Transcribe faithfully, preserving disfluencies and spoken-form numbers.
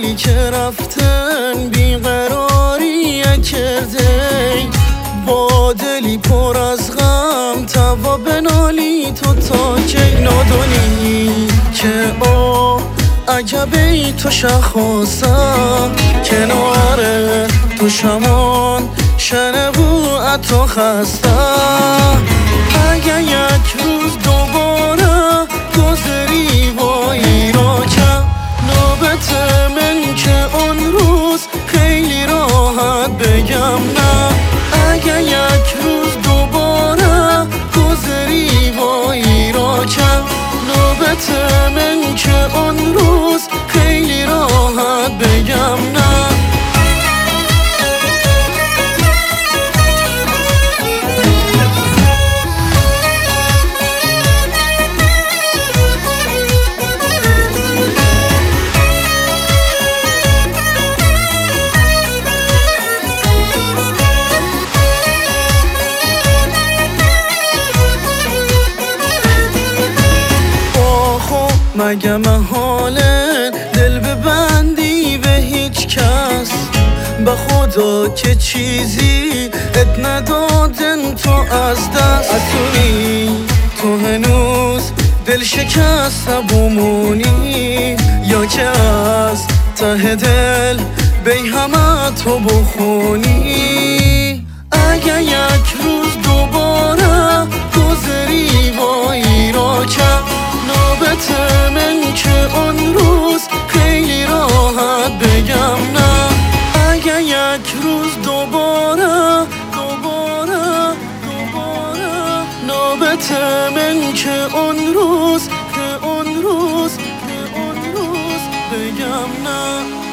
حالی که رفتن بیقراری کرده، با دلی پر از غم توا بنالی تو تا کی ندانی که او عجبی تو شخصم کنار تو شمان شنبو اتو خستم. اگه یک روز دوباره گذری با ایراکم نوبت من که اون روز خیلی راحت بگم نه. اگه یک روز دوباره گذری با ایراکم نوبت من که اون روز خیلی راحت بگم نه. مگه محاله دل ببندی به هیچ کس، به خدا که چیزی ات ندادن تو از دست. اصولی تو هنوز دل شکسته بمونی یا که از ته دل بی همه تو بخونی. اگه یک روز دوباره گذری با ایراکم نوبت من که اون روز خیلی راحت بگم نه. اگه یک روز دوباره دوباره دوباره نوبت من که اون روز که اون روز که اون روز بگم نه.